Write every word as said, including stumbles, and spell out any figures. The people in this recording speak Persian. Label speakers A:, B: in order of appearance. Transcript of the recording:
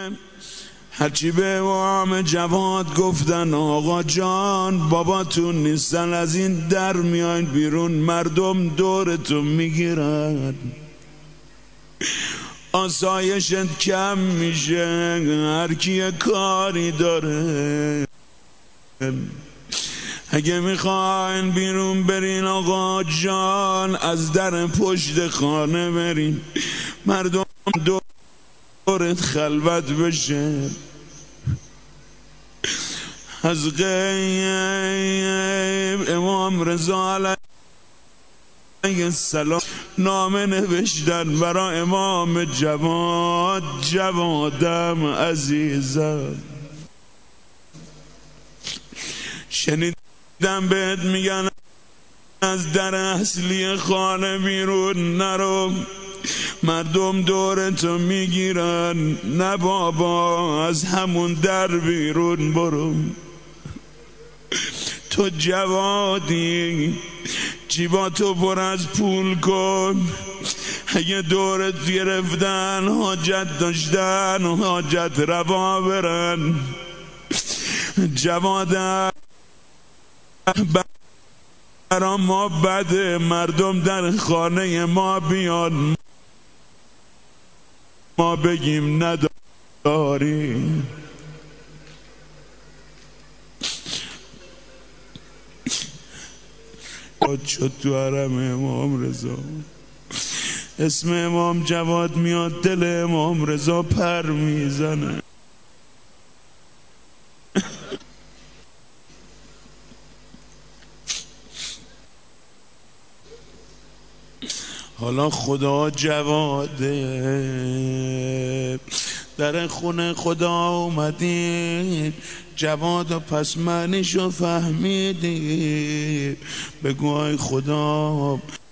A: هرچی به امام جواد گفتن آقا جان باباتون نیستن، از این در میاین بیرون مردم دورتون میگیرن، آسایشت کم میشه، هر کی کاری داره. اگه میخواین بیرون برین آقا جان از در پشت خانه برین، مردم دورت خلوت بشه. از غیب امام رضا علیه السلام نامه نوشتن برای امام جواد، جوادم عزیزم شنیدم بهت میگن از در اصلی خانه بیرون نرو، مردم دورتو میگیرن. نه بابا از همون در بیرون برو، تو جوادی جیباتو پر از پول کن، اگه دورت گرفتن حاجت داشتن حاجت روا برن. جوادم برا ما بده، مردم در خانه ما بیان ما بگیم نداری. شد تو حرم امام رضا اسم امام جواد میاد، دل امام رضا پر میزنه. حالا خدا جواده، در خونه خدا اومدی، جواد و پس معنیشو فهمیدی، بگو ای خدا